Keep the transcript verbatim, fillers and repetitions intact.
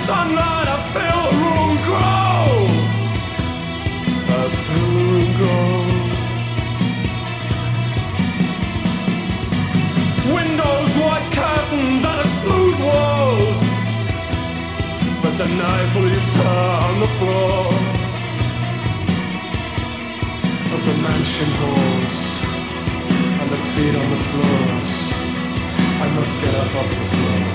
sunlight, I feel the room grow. I feel the room grow. Windows, white curtains, and a smooth walls, but the knife leaves her on the floor of the mansion halls, and the feet on the floors. I must get up off the floor.